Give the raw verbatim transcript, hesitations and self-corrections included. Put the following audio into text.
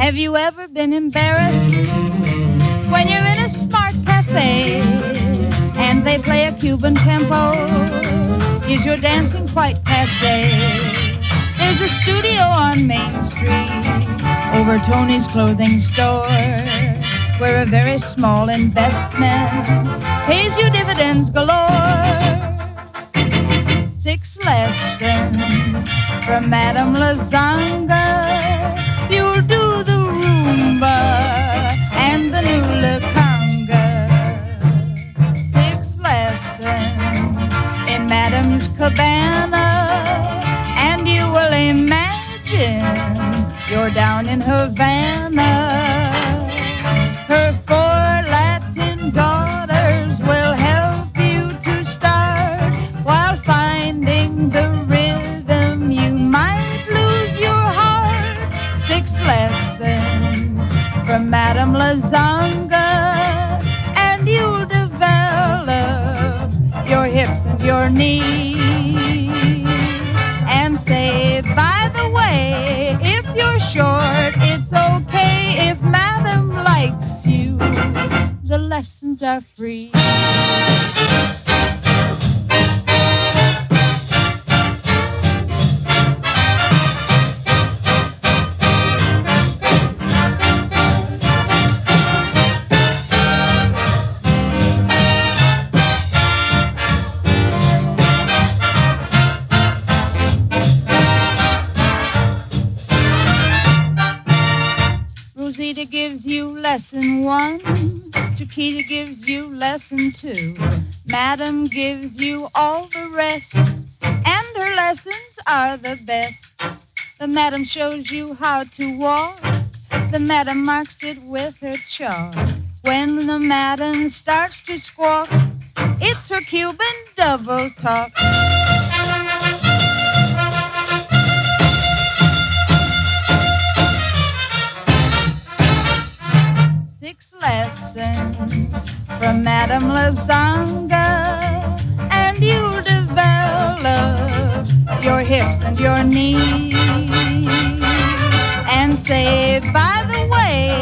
Have you ever been embarrassed when you're in a smart cafe and they play a Cuban tempo? Is your dancing quite passé? There's a studio on Main Street over Tony's clothing store where a very small investment pays you dividends galore. Six lessons from Madame Lazanga. You'll do the rumba and the nula conga. Six lessons in Madame's cabana, and you will imagine you're down in Havana. Her four Latin daughters will help you to start while finding the rhythm. You might lose your heart. Six lessons from Madame Lazanga, and you'll develop your hips and your knees. And say, by the way, if you're short, it's okay. If Madame likes you, the lessons are free. Rosita gives you lesson one, Chiquita gives you lesson two, Madam gives you all the rest, and her lessons are the best. The Madam shows you how to walk, the Madam marks it with her chalk. When the Madam starts to squawk, it's her Cuban double talk. Six lessons from Madame Lazanga, and you'll develop your hips and your knees. And say, by the way,